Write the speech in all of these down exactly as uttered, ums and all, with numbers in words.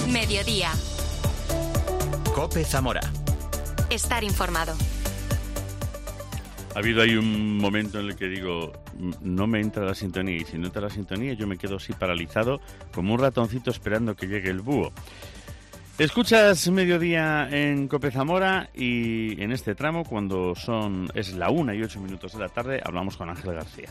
Mediodía. COPE Zamora. Estar informado. Ha habido ahí un momento en el que digo, no me entra la sintonía, y si no entra la sintonía yo me quedo así paralizado como un ratoncito esperando que llegue el búho. Escuchas Mediodía en COPE Zamora y en este tramo, cuando son es la una y ocho minutos de la tarde, hablamos con Ángel García.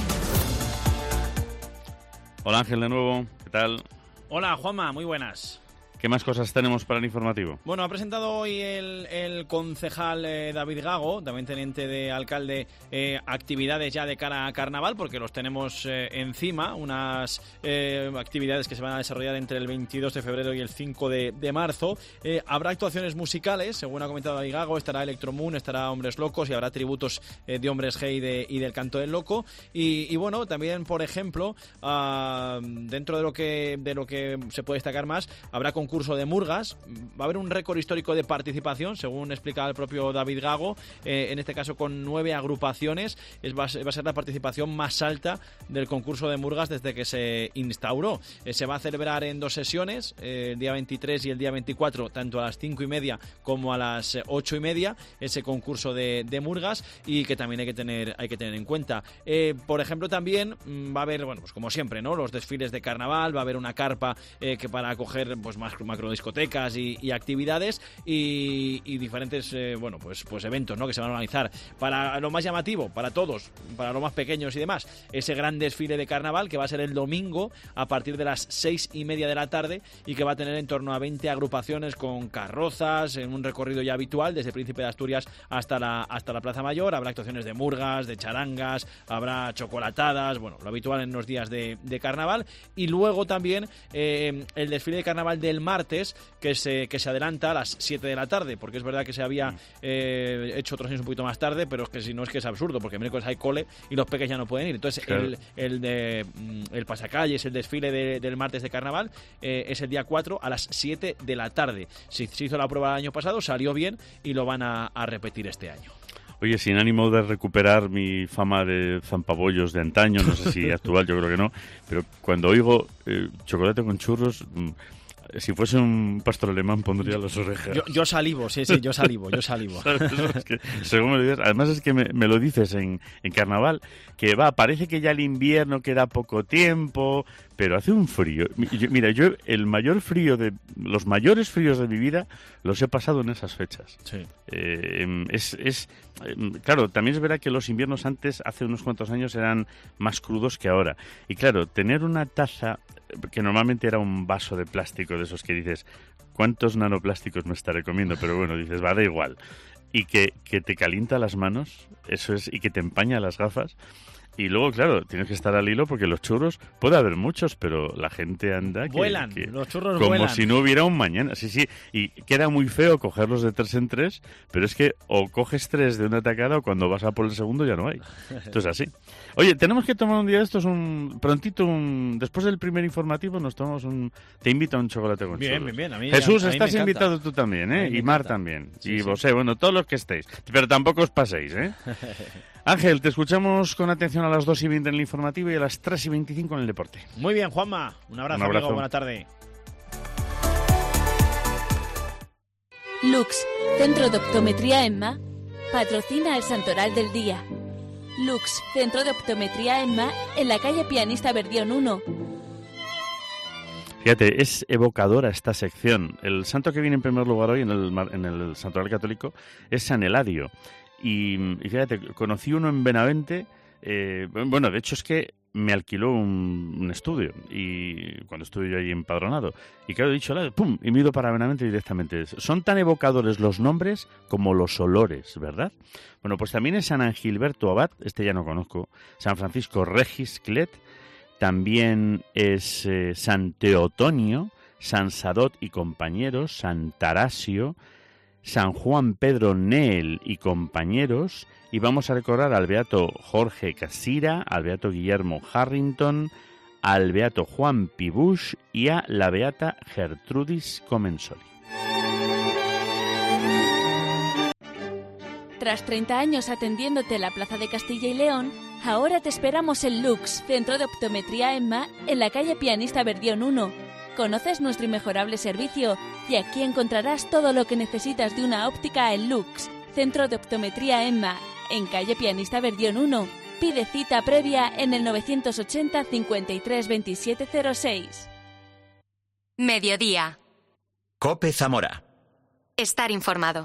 Hola Ángel, de nuevo, ¿qué tal? Hola Juanma, muy buenas. ¿Qué más cosas tenemos para el informativo? Bueno, ha presentado hoy el, el concejal eh, David Gago, también teniente de alcalde, eh, actividades ya de cara a carnaval, porque los tenemos eh, encima, unas eh, actividades que se van a desarrollar entre el veintidós de febrero y el cinco de, de marzo. Eh, habrá actuaciones musicales, según ha comentado David Gago, estará Electromoon, estará Hombres Locos y habrá tributos eh, de Hombres G y, de, y del Canto del Loco. Y, y bueno, también, por ejemplo, uh, dentro de lo que de lo que se puede destacar más, habrá concursos curso de murgas, va a haber un récord histórico de participación, según explicaba el propio David Gago, eh, en este caso con nueve agrupaciones. Es, va, va a ser la participación más alta del concurso de murgas desde que se instauró. Eh, se va a celebrar en dos sesiones, eh, el día veintitrés y el día veinticuatro, tanto a las cinco y media como a las ocho y media, ese concurso de, de murgas, y que también hay que tener, hay que tener en cuenta. Eh, por ejemplo, también mmm, va a haber, bueno, pues como siempre, ¿no?, los desfiles de carnaval, va a haber una carpa eh, que para acoger pues más macrodiscotecas y, y actividades y, y diferentes eh, bueno pues pues eventos, ¿no?, que se van a organizar. Para lo más llamativo, para todos, para los más pequeños y demás, ese gran desfile de carnaval que va a ser el domingo a partir de las seis y media de la tarde y que va a tener en torno a veinte agrupaciones con carrozas en un recorrido ya habitual desde Príncipe de Asturias hasta la hasta la Plaza Mayor. Habrá actuaciones de murgas, de charangas, habrá chocolatadas, bueno, lo habitual en los días de, de carnaval. Y luego también eh, el desfile de carnaval del martes, que se, que se adelanta a las siete de la tarde, porque es verdad que se había eh, hecho otros años un poquito más tarde, pero es que si no, es que es absurdo, porque el miércoles hay cole y los peques ya no pueden ir. Entonces, claro, el, el, de, el pasacalles, el desfile de, del martes de carnaval, eh, es el día cuatro a las siete de la tarde. Se, se hizo la prueba el año pasado, salió bien y lo van a, a repetir este año. Oye, sin ánimo de recuperar mi fama de zampabollos de antaño, no sé si actual, yo creo que no, pero cuando oigo eh, chocolate con churros... Si fuese un pastor alemán pondría las orejas. Yo, yo salivo, sí, sí, yo salivo, yo salivo. Es que, según me lo dices, además es que me, me lo dices en, en carnaval, que va, parece que ya el invierno queda poco tiempo, pero hace un frío. Mira, yo el mayor frío de, los mayores fríos de mi vida los he pasado en esas fechas. Sí. Eh, es, es, claro, también es verdad que los inviernos antes, hace unos cuantos años, eran más crudos que ahora. Y claro, tener una taza, que normalmente era un vaso de plástico de esos que dices, ¿cuántos nanoplásticos me estaré comiendo? Pero bueno, dices, va, da igual. Y que, que te calienta las manos, eso es, y que te empaña las gafas. Y luego, claro, tienes que estar al hilo porque los churros, puede haber muchos, pero la gente anda... Que, vuelan, que, los churros como vuelan. Como si no hubiera un mañana, sí, sí. Y queda muy feo cogerlos de tres en tres, pero es que o coges tres de una tacada o cuando vas a por el segundo ya no hay. Esto es así. Oye, tenemos que tomar un día de estos, un prontito, un después del primer informativo nos tomamos un... Te invito a un chocolate con bien, churros. Bien, bien, a mí, Jesús, a, a estás mí invitado tú también, ¿eh? Y Mar también. Sí, y sí. vos, eh, bueno, todos los que estéis. Pero tampoco os paséis, ¿eh? Ángel, te escuchamos con atención a las dos y veinte en el informativo y a las tres y veinticinco en el deporte. Muy bien, Juanma. Un abrazo, Un abrazo. amigo. Buena tarde. Lux, Centro de Optometría EMMA, patrocina el Santoral del Día. Lux, Centro de Optometría EMMA, en la calle Pianista Verdión uno. Fíjate, es evocadora esta sección. El santo que viene en primer lugar hoy en el, en el Santoral Católico es San Eladio. Y, y fíjate, conocí uno en Benavente, eh, bueno, de hecho es que me alquiló un, un estudio y cuando estuve yo ahí empadronado. Y claro, he dicho, ¡pum!, y me he ido para Benavente directamente. Son tan evocadores los nombres como los olores, ¿verdad? Bueno, pues también es San Angilberto Abad, este ya no conozco, San Francisco Regis Clet, también es eh, San Teotonio, San Sadot y compañeros, San Tarasio, San Juan Pedro Neel y compañeros, y vamos a recordar al beato Jorge Casira, al beato Guillermo Harrington, al beato Juan Pibush y a la beata Gertrudis Comensoli. Tras treinta años atendiéndote en la Plaza de Castilla y León, ahora te esperamos en Lux, Centro de Optometría EMMA, en la calle Pianista Verdión uno. ¿Conoces nuestro inmejorable servicio? Y aquí encontrarás todo lo que necesitas de una óptica en Lux, Centro de Optometría Emma, en calle Pianista Verdión uno. Pide cita previa en el novecientos ochenta cincuenta y tres veintisiete cero seis. Mediodía. COPE Zamora. Estar informado.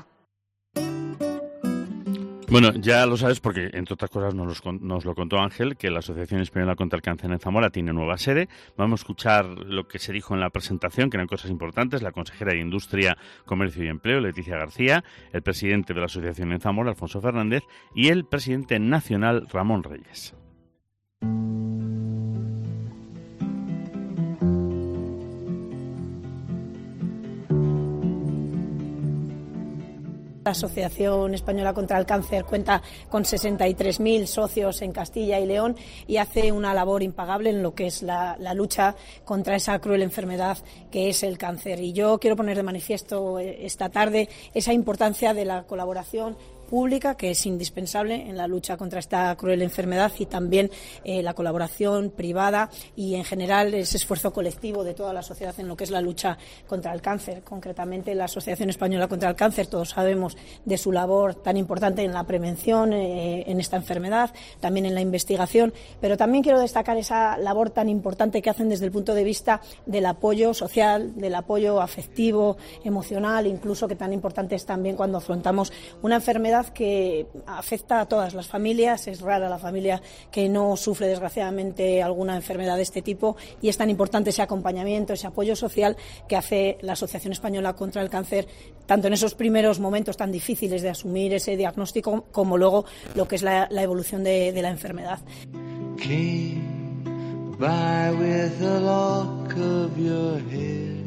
Bueno, ya lo sabes porque, entre otras cosas, nos, los, nos lo contó Ángel, que la Asociación Española contra el Cáncer en Zamora tiene nueva sede. Vamos a escuchar lo que se dijo en la presentación, que eran cosas importantes. La consejera de Industria, Comercio y Empleo, Leticia García, el presidente de la Asociación en Zamora, Alfonso Fernández, y el presidente nacional, Ramón Reyes. La Asociación Española contra el Cáncer cuenta con sesenta y tres mil socios en Castilla y León y hace una labor impagable en lo que es la, la lucha contra esa cruel enfermedad que es el cáncer. Y yo quiero poner de manifiesto esta tarde esa importancia de la colaboración pública, que es indispensable en la lucha contra esta cruel enfermedad, y también eh, la colaboración privada y, en general, ese esfuerzo colectivo de toda la sociedad en lo que es la lucha contra el cáncer. Concretamente, la Asociación Española contra el Cáncer, todos sabemos de su labor tan importante en la prevención eh, en esta enfermedad, también en la investigación, pero también quiero destacar esa labor tan importante que hacen desde el punto de vista del apoyo social, del apoyo afectivo, emocional, incluso, que tan importante es también cuando afrontamos una enfermedad que afecta a todas las familias. Es rara la familia que no sufre, desgraciadamente, alguna enfermedad de este tipo, y es tan importante ese acompañamiento, ese apoyo social que hace la Asociación Española contra el Cáncer, tanto en esos primeros momentos tan difíciles de asumir ese diagnóstico, como luego lo que es la, la evolución de, de la enfermedad. Came by with a lock of your hair.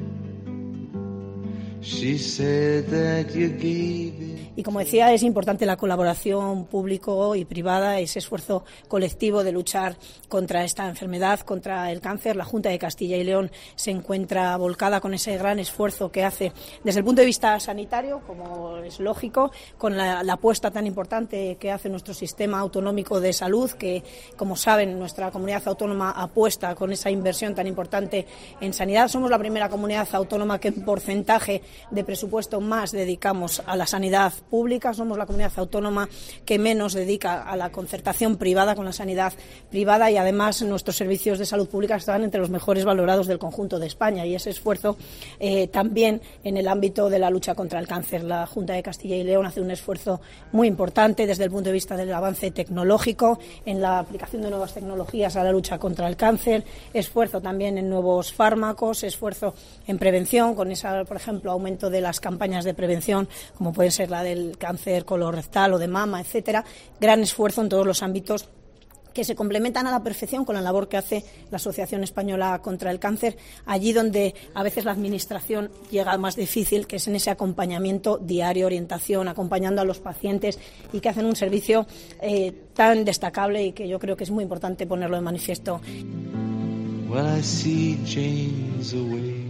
She said that you gave it. Y, como decía, es importante la colaboración público y privada, ese esfuerzo colectivo de luchar contra esta enfermedad, contra el cáncer. La Junta de Castilla y León se encuentra volcada con ese gran esfuerzo que hace desde el punto de vista sanitario, como es lógico, con la, la apuesta tan importante que hace nuestro sistema autonómico de salud, que, como saben, nuestra comunidad autónoma apuesta con esa inversión tan importante en sanidad. Somos la primera comunidad autónoma que en porcentaje de presupuesto más dedicamos a la sanidad pública. Somos la comunidad autónoma que menos dedica a la concertación privada con la sanidad privada, y además nuestros servicios de salud pública están entre los mejores valorados del conjunto de España, y ese esfuerzo eh, también en el ámbito de la lucha contra el cáncer. La Junta de Castilla y León hace un esfuerzo muy importante desde el punto de vista del avance tecnológico, en la aplicación de nuevas tecnologías a la lucha contra el cáncer, esfuerzo también en nuevos fármacos, esfuerzo en prevención, con esa, por ejemplo, aumento de las campañas de prevención, como puede ser la del cáncer colorectal o de mama, etcétera. Gran esfuerzo en todos los ámbitos que se complementan a la perfección con la labor que hace la Asociación Española contra el Cáncer, allí donde a veces la administración llega más difícil, que es en ese acompañamiento diario, orientación, acompañando a los pacientes, y que hacen un servicio eh, tan destacable, y que yo creo que es muy importante ponerlo de manifiesto. Well, I see James away.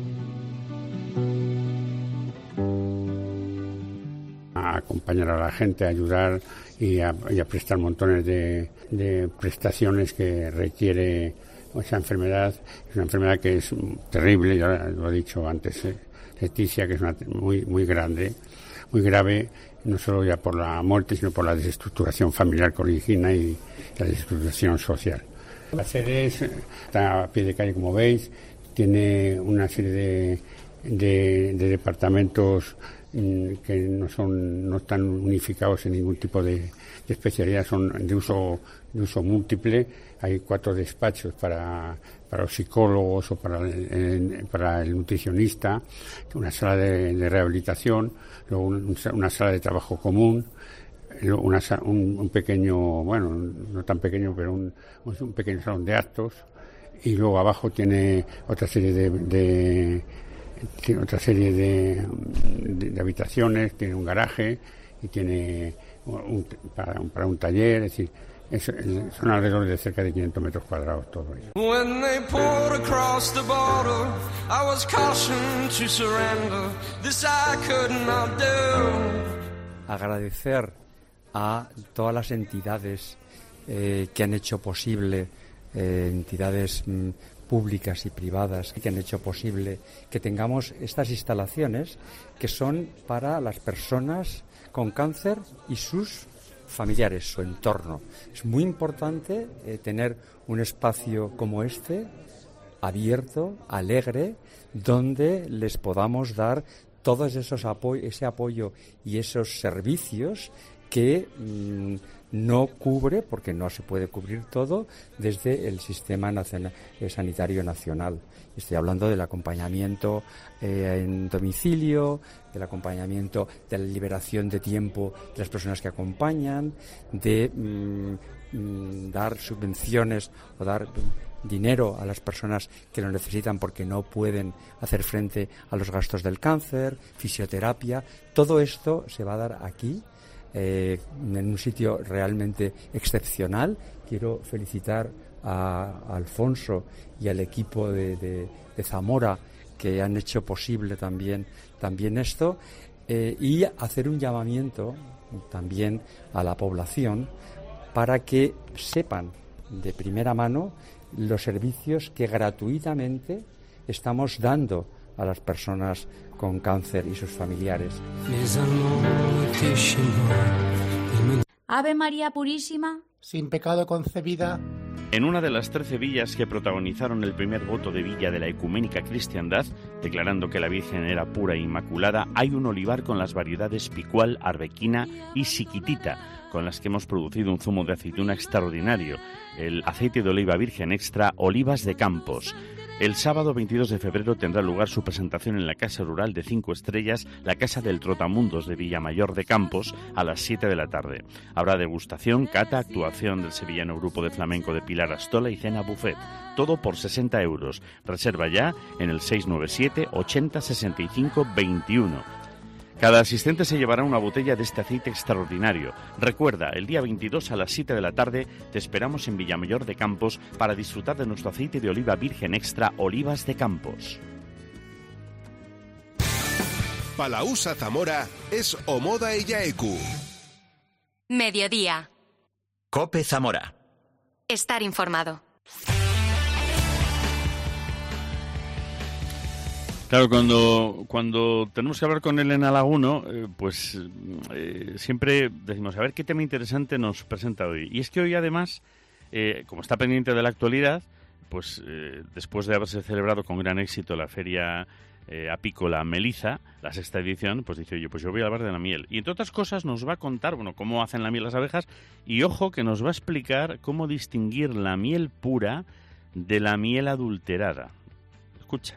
A acompañar a la gente, a ayudar y a, y a prestar montones de, de prestaciones que requiere esa enfermedad. Es una enfermedad que es terrible, ya lo he dicho antes, eh, Leticia, que es una, muy, muy grande, muy grave, no solo ya por la muerte, sino por la desestructuración familiar que origina y la desestructuración social. La sede es, está a pie de calle, como veis, tiene una serie de, de, de departamentos que no son no están unificados en ningún tipo de, de especialidad, son de uso de uso múltiple. Hay cuatro despachos para para los psicólogos o para el, para el nutricionista, una sala de, de rehabilitación, luego un, una sala de trabajo común, una, un, un pequeño, bueno, no tan pequeño, pero un, un pequeño salón de actos, y luego abajo tiene otra serie de, de tiene otra serie de, de, de habitaciones, tiene un garaje y tiene un, para, para un taller, es decir, es, son alrededor de cerca de quinientos metros cuadrados todo ello. Agradecer a todas las entidades eh, que han hecho posible, eh, entidades mm, públicas y privadas que han hecho posible que tengamos estas instalaciones que son para las personas con cáncer y sus familiares, su entorno. Es muy importante eh, tener un espacio como este, abierto, alegre, donde les podamos dar todos esos apo- ese apoyo y esos servicios que mmm, no cubre, porque no se puede cubrir todo, desde el sistema nacional, eh, sanitario nacional. Estoy hablando del acompañamiento eh, en domicilio, del acompañamiento de la liberación de tiempo de las personas que acompañan, de mmm, mmm, dar subvenciones o dar dinero a las personas que lo necesitan porque no pueden hacer frente a los gastos del cáncer, fisioterapia. Todo esto se va a dar aquí, Eh, en un sitio realmente excepcional. Quiero felicitar a, a Alfonso y al equipo de, de, de Zamora que han hecho posible también, también esto, eh, y hacer un llamamiento también a la población para que sepan de primera mano los servicios que gratuitamente estamos dando a las personas con cáncer y sus familiares. Ave María Purísima, sin pecado concebida. En una de las trece villas que protagonizaron el primer voto de villa de la ecuménica cristiandad, declarando que la Virgen era pura e inmaculada, hay un olivar con las variedades picual, arbequina y siquitita, con las que hemos producido un zumo de aceituna extraordinario, el aceite de oliva virgen extra Olivas de Campos. El sábado veintidós de febrero tendrá lugar su presentación en la Casa Rural de Cinco Estrellas, la Casa del Trotamundos de Villamayor de Campos, a las siete de la tarde. Habrá degustación, cata, actuación del sevillano grupo de flamenco de Pilar Astola y cena buffet. Todo por sesenta euros. Reserva ya en el seis nueve siete ochenta sesenta y cinco veintiuno. Cada asistente se llevará una botella de este aceite extraordinario. Recuerda, el día veintidós a las siete de la tarde te esperamos en Villamayor de Campos para disfrutar de nuestro aceite de oliva virgen extra Olivas de Campos. Palausa Zamora es Omoda y Yaeku. Mediodía. COPE Zamora. Estar informado. Claro, cuando, cuando tenemos que hablar con Elena Laguno, eh, pues eh, siempre decimos, a ver qué tema interesante nos presenta hoy. Y es que hoy además, eh, como está pendiente de la actualidad, pues eh, después de haberse celebrado con gran éxito la feria eh, apícola Meliza, la sexta edición, pues dice, oye, pues yo voy a hablar de la miel. Y entre otras cosas nos va a contar, bueno, cómo hacen la miel las abejas y, ojo, que nos va a explicar cómo distinguir la miel pura de la miel adulterada. Escucha.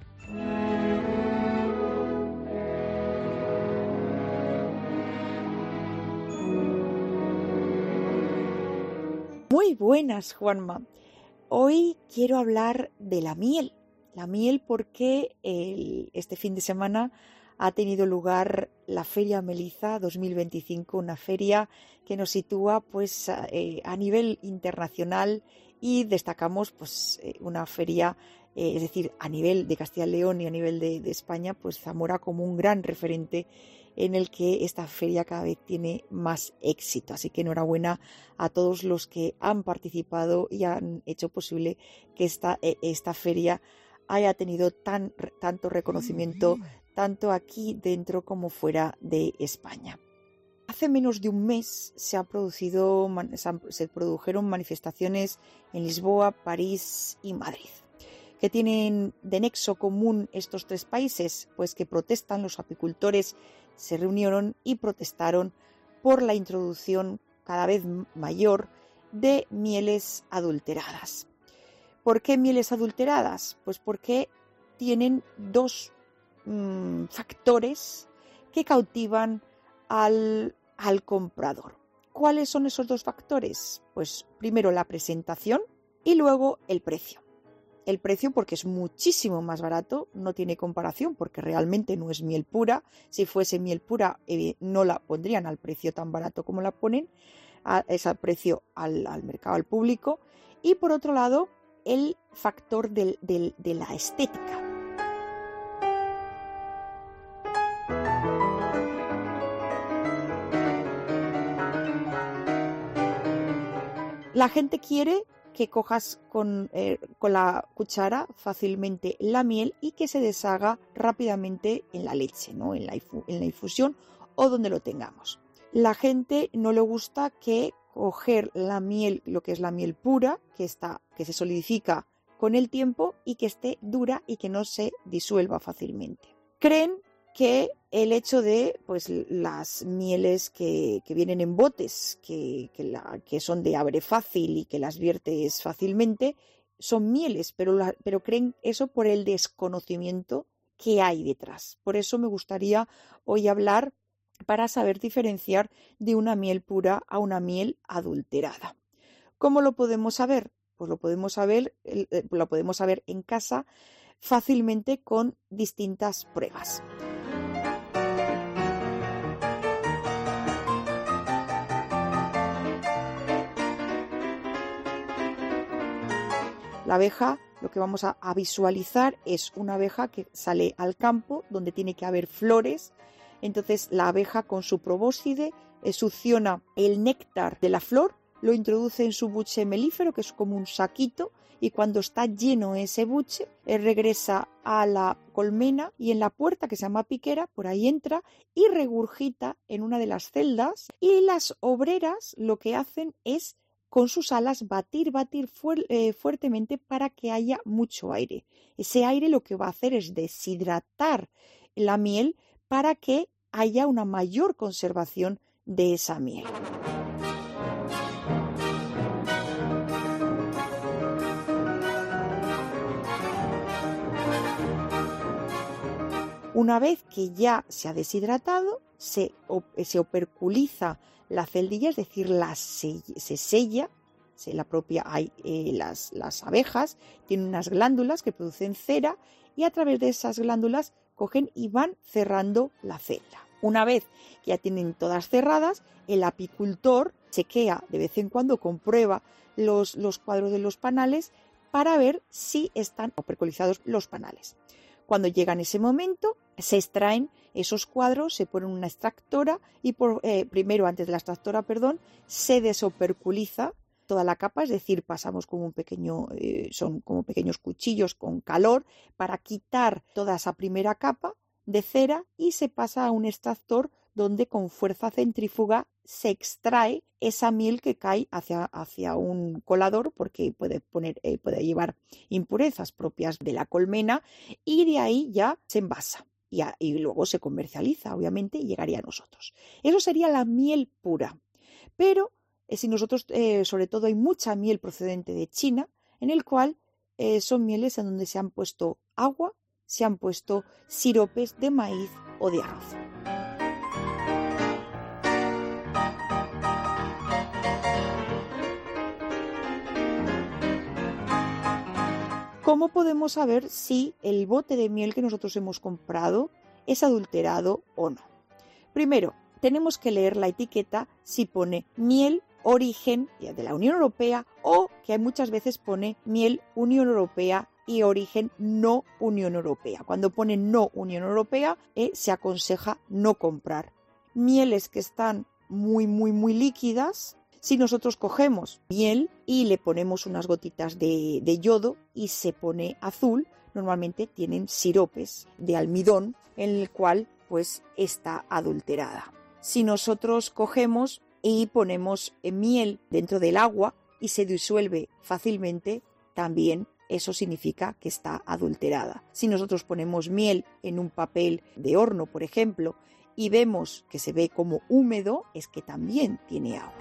Muy buenas, Juanma. Hoy quiero hablar de la miel. La miel porque el, este fin de semana ha tenido lugar la Feria Meliza dos mil veinticinco, una feria que nos sitúa pues a, eh, a nivel internacional y destacamos pues eh, una feria, eh, es decir, a nivel de Castilla y León y a nivel de, de España, pues Zamora como un gran referente en el que esta feria cada vez tiene más éxito. Así que enhorabuena a todos los que han participado y han hecho posible que esta, esta feria haya tenido tan, tanto reconocimiento, tanto aquí dentro como fuera de España. Hace menos de un mes se, ha producido, se produjeron manifestaciones en Lisboa, París y Madrid. ¿Qué tienen de nexo común estos tres países? Pues que protestan, los apicultores se reunieron y protestaron por la introducción cada vez mayor de mieles adulteradas. ¿Por qué mieles adulteradas? Pues porque tienen dos mmm, factores que cautivan al, al comprador. ¿Cuáles son esos dos factores? Pues primero la presentación y luego el precio. El precio porque es muchísimo más barato, no tiene comparación porque realmente no es miel pura. Si fuese miel pura eh, no la pondrían al precio tan barato como la ponen, a, es al precio al, al mercado, al público. Y por otro lado, el factor del, del, de la estética. La gente quiere que cojas con, eh, con la cuchara fácilmente la miel y que se deshaga rápidamente en la leche, ¿no? en, la infu- en la infusión o donde lo tengamos. La gente no le gusta que coger la miel, lo que es la miel pura, que, está, que se solidifica con el tiempo y que esté dura y que no se disuelva fácilmente. Creen que el hecho de pues, las mieles que, que vienen en botes, que, que, la, que son de abre fácil y que las viertes fácilmente, son mieles, pero, la, pero creen eso por el desconocimiento que hay detrás. Por eso me gustaría hoy hablar para saber diferenciar de una miel pura a una miel adulterada. ¿Cómo lo podemos saber? Pues lo podemos saber, lo podemos saber en casa fácilmente con distintas pruebas. La abeja, lo que vamos a, a visualizar es una abeja que sale al campo donde tiene que haber flores. Entonces la abeja con su probóscide eh, succiona el néctar de la flor, lo introduce en su buche melífero, que es como un saquito, y cuando está lleno ese buche, eh, regresa a la colmena y en la puerta, que se llama piquera, por ahí entra y regurgita en una de las celdas, y las obreras lo que hacen es con sus alas batir, batir fuer, eh, fuertemente para que haya mucho aire. Ese aire lo que va a hacer es deshidratar la miel para que haya una mayor conservación de esa miel. Una vez que ya se ha deshidratado, se, se operculiza la celdilla, es decir, la se, se sella, se la propia, hay, eh, las, las abejas tienen unas glándulas que producen cera y a través de esas glándulas cogen y van cerrando la celda. Una vez que ya tienen todas cerradas, el apicultor chequea de vez en cuando, comprueba los, los cuadros de los panales para ver si están operculizados los panales. Cuando llega en ese momento, se extraen esos cuadros, se ponen una extractora y por, eh, primero, antes de la extractora, perdón, se desoperculiza toda la capa, es decir, pasamos como un pequeño, eh, son como pequeños cuchillos con calor para quitar toda esa primera capa de cera y se pasa a un extractor donde con fuerza centrífuga se extrae esa miel que cae hacia, hacia un colador porque puede, poner, eh, puede llevar impurezas propias de la colmena y de ahí ya se envasa y, a, y luego se comercializa, obviamente, y llegaría a nosotros. Eso sería la miel pura. Pero eh, si nosotros, eh, sobre todo hay mucha miel procedente de China, en el cual eh, son mieles en donde se han puesto agua, se han puesto siropes de maíz o de arroz. ¿Cómo podemos saber si el bote de miel que nosotros hemos comprado es adulterado o no? Primero, tenemos que leer la etiqueta si pone miel origen de la Unión Europea o que muchas veces pone miel Unión Europea y origen no Unión Europea. Cuando pone no Unión Europea, eh, se aconseja no comprar. Mieles que están muy, muy, muy líquidas, si nosotros cogemos miel y le ponemos unas gotitas de, de yodo y se pone azul, normalmente tienen siropes de almidón en el cual pues está adulterada. Si nosotros cogemos y ponemos miel dentro del agua y se disuelve fácilmente, también eso significa que está adulterada. Si nosotros ponemos miel en un papel de horno, por ejemplo, y vemos que se ve como húmedo, es que también tiene agua.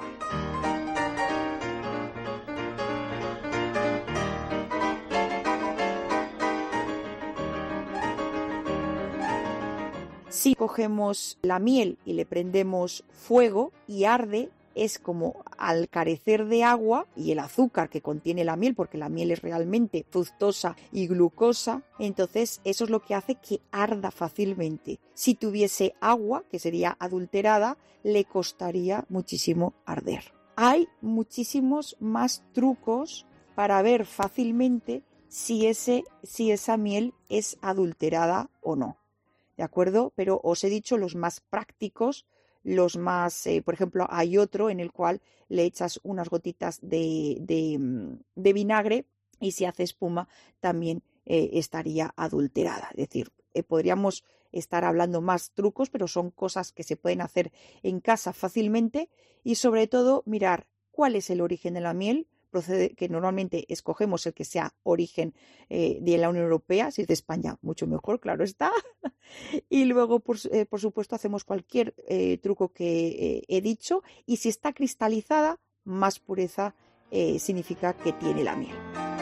Si cogemos la miel y le prendemos fuego y arde, es como al carecer de agua y el azúcar que contiene la miel, porque la miel es realmente fructosa y glucosa, entonces eso es lo que hace que arda fácilmente. Si tuviese agua, que sería adulterada, le costaría muchísimo arder. Hay muchísimos más trucos para ver fácilmente si, ese, si esa miel es adulterada o no. ¿De acuerdo? Pero os he dicho los más prácticos, los más, eh, por ejemplo, hay otro en el cual le echas unas gotitas de, de, de vinagre y si hace espuma también eh, estaría adulterada. Es decir, eh, podríamos estar hablando más trucos, pero son cosas que se pueden hacer en casa fácilmente y sobre todo mirar cuál es el origen de la miel. Procede que normalmente escogemos el que sea origen eh, de la Unión Europea, si es de España mucho mejor, claro está, y luego por, eh, por supuesto hacemos cualquier eh, truco que eh, he dicho y si está cristalizada, más pureza eh, significa que tiene la miel.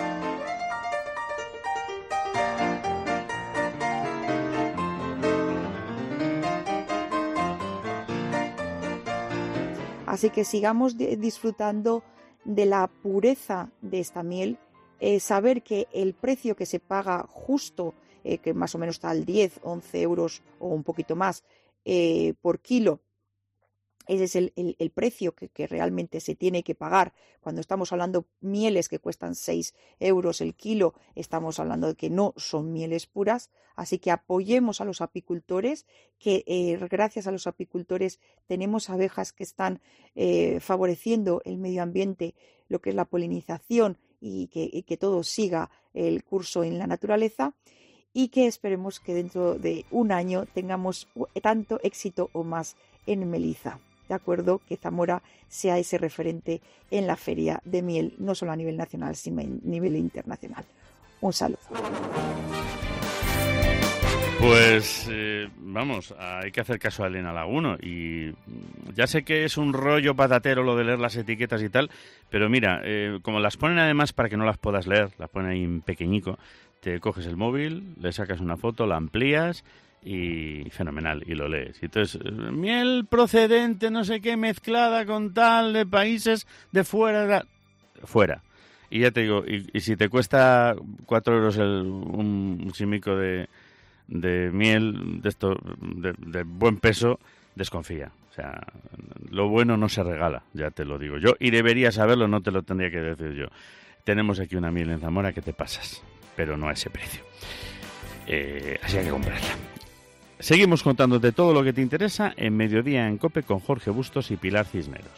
Así que sigamos disfrutando de la pureza de esta miel, eh, saber que el precio que se paga justo, eh, que más o menos está al diez, once euros o un poquito más eh, por kilo, ese es el, el, el precio que, que realmente se tiene que pagar. Cuando estamos hablando mieles que cuestan seis euros el kilo, estamos hablando de que no son mieles puras, así que apoyemos a los apicultores, que eh, gracias a los apicultores tenemos abejas que están eh, favoreciendo el medio ambiente, lo que es la polinización y que, y que todo siga el curso en la naturaleza y que esperemos que dentro de un año tengamos tanto éxito o más en Meliza. De acuerdo, que Zamora sea ese referente en la feria de miel, no solo a nivel nacional, sino a nivel internacional. Un saludo. Pues eh, vamos, hay que hacer caso a Elena Laguno y ya sé que es un rollo patatero lo de leer las etiquetas y tal, pero mira, eh, como las ponen además para que no las puedas leer, las ponen ahí en pequeñico, te coges el móvil, le sacas una foto, la amplías y fenomenal, y lo lees. Y entonces, miel procedente, no sé qué, mezclada con tal de países de fuera, fuera. Y ya te digo, y, y si te cuesta cuatro euros el, un, un simico de, de miel de esto de, de buen peso, desconfía. O sea, lo bueno no se regala, ya te lo digo yo. Y deberías saberlo, no te lo tendría que decir yo. Tenemos aquí una miel en Zamora que te pasas, pero no a ese precio. Eh, así hay que comprarla. Seguimos contándote todo lo que te interesa en Mediodía en COPE con Jorge Bustos y Pilar Cisneros.